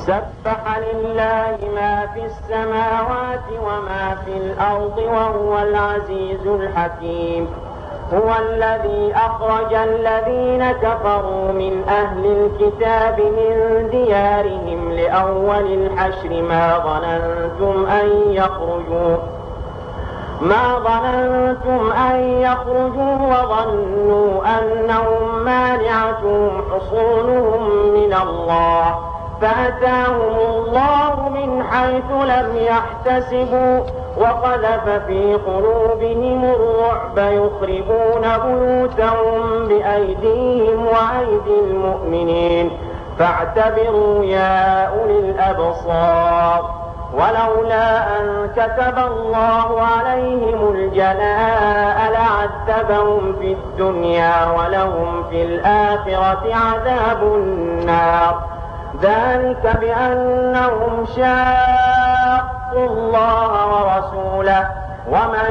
سبح لله ما في السماوات وما في الأرض وهو العزيز الحكيم. هو الذي أخرج الذين كفروا من أهل الكتاب من ديارهم لأول الحشر ما ظننتم أن يخرجوا وظنوا أنهم مانعتهم حصونهم من الله فأتاهم الله من حيث لم يحتسبوا وقذف في قلوبهم الرعب يخربون بيوتهم بأيديهم وأيدي المؤمنين فاعتبروا يا أولي الأبصار. ولولا أن كتب الله عليهم الجلاء لعذبهم في الدنيا ولهم في الآخرة عذاب النار. ذلك بأنهم شاقوا الله ورسوله ومن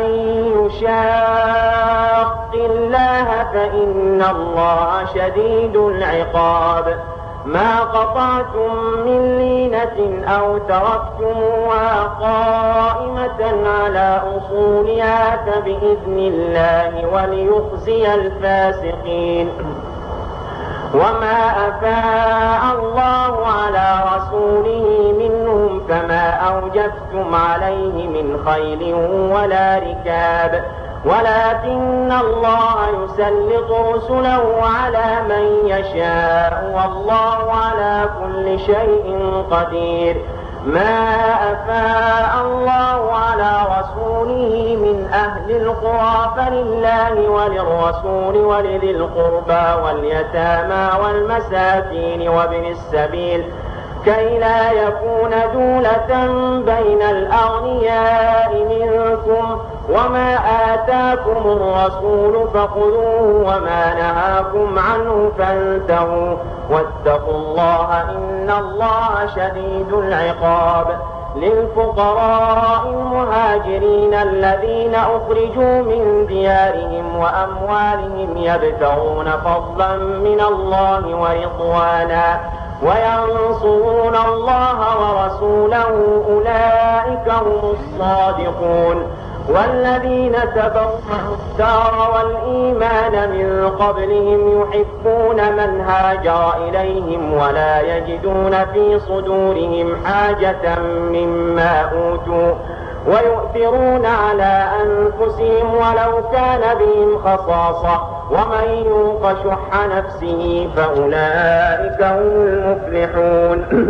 يشاق الله فإن الله شديد العقاب. ما قطعتم من لينة أو تركتموها قائمة على أصولها فبإذن الله وليخزي الفاسقين. وما أفاء الله على رسوله منهم فما أوجفتم عليه من خيل ولا ركاب ولكن الله يسلط رسله على من يشاء والله على كل شيء قدير. ما أفاء الله على رسوله من أهل القرى فلله وللرسول ولذي القربى واليتامى والمساكين وابن السبيل كي لا يكون دولة بين الأغنياء منكم. وما آتاكم الرسول فخذوه وما نهاكم عنه فانتهوا واتقوا الله إن الله شديد العقاب. للفقراء المهاجرين الذين أخرجوا من ديارهم وأموالهم يبتغون فضلا من الله ورضوانا وينصرون الله ورسوله أولئك هم الصادقون. والذين تبوأوا الدار والإيمان من قبلهم يحبون من هاجر إليهم ولا يجدون في صدورهم حاجة مما أوتوا ويؤثرون على أنفسهم ولو كان بهم خصاصة ومن يوق شح نفسه فأولئك هم المفلحون.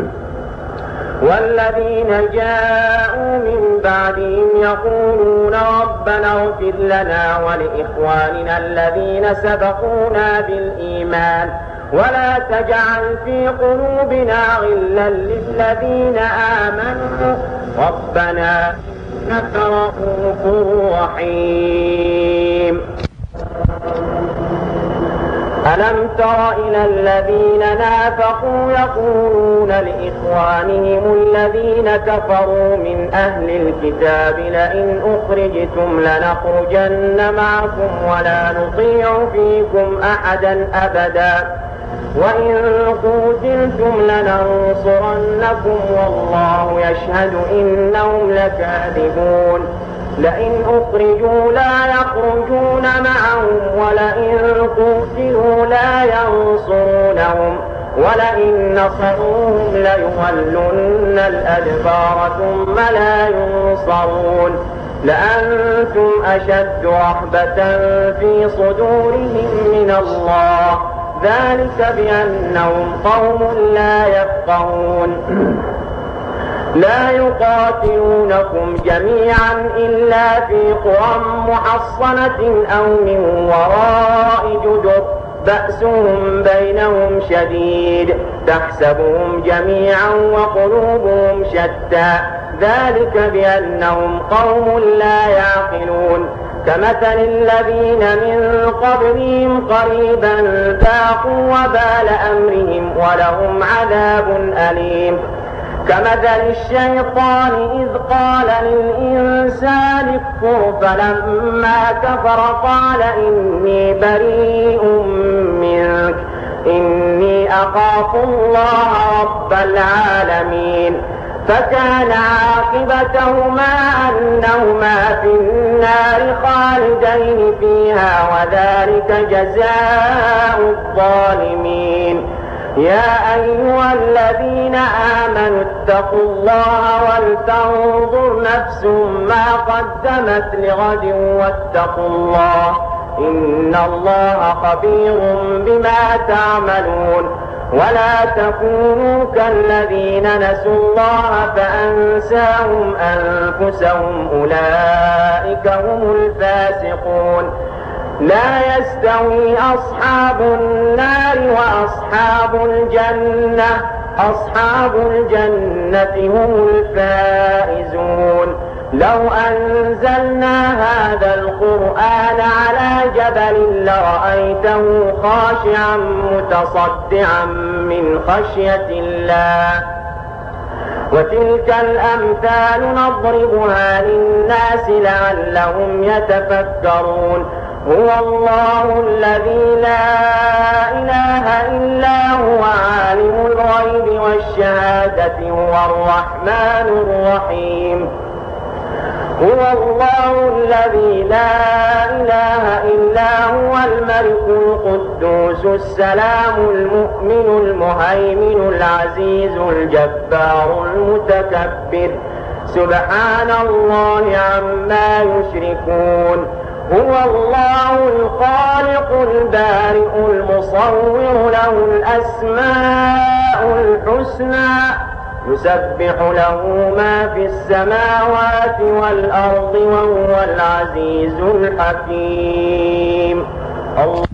والذين جاءوا من بعدهم يقولون ربنا اغفر لنا ولإخواننا الذين سبقونا بالإيمان ولا تجعل في قلوبنا غلا للذين آمنوا ربنا إنك رؤوف رحيم. ألم تر إلى الذين نافقوا يقولون لإخوانهم الذين كفروا من أهل الكتاب لئن أخرجتم لنخرجن معكم ولا نطيع فيكم أحدا أبدا وإن قتلتم لننصرنكم والله يشهد إنهم لكاذبون. لئن أخرجوا لا يخرجون معهم ولئن قتلوا لا ينصرونهم ولئن نصروهم ليولن الأدبار ثم لا ينصرون. لأنتم أشد رهبة في صدورهم من الله ذلك بأنهم قوم لا يفقهون. لا يقاتلونكم جميعا إلا في قرى محصنة أو من وراء جدر بأسهم بينهم شديد تحسبهم جميعا وقلوبهم شتى ذلك بأنهم قوم لا يعقلون. كمثل الذين من قبلهم قريبا ذاقوا وبال أمرهم ولهم عذاب أليم. كمثل الشيطان إذ قال للإنسان اكفر فلما كفر قال إني بريء منك إني أخاف الله رب العالمين. فكان عاقبتهما أنهما في النار خالدين فيها وذلك جزاء الظالمين. يا أيها الذين آمنوا اتقوا الله ولتنظر نفس ما قدمت لغد واتقوا الله إن الله خبير بما تعملون. ولا تكونوا كالذين نسوا الله فأنساهم أنفسهم أولئك هم الفاسقون. لا يستوي أصحاب النار وأصحاب الجنة أصحاب الجنة هم الفائزون. لو أنزلنا هذا القرآن على جبل لرأيته خاشعا متصدعا من خشية الله. وتلك الأمثال نضربها للناس لعلهم يتفكرون. هو الله الذي لا إله إلا هو عالم الغيب والشهادة هو الرحمن الرحيم. هو الله الذي لا إله إلا هو الملك القدوس السلام المؤمن المهيمن العزيز الجبار المتكبر سبحان الله عما يشركون. هو الله الخالق البارئ المصور له الأسماء الحسنى يسبح له ما في السماوات والأرض وهو العزيز الحكيم. الله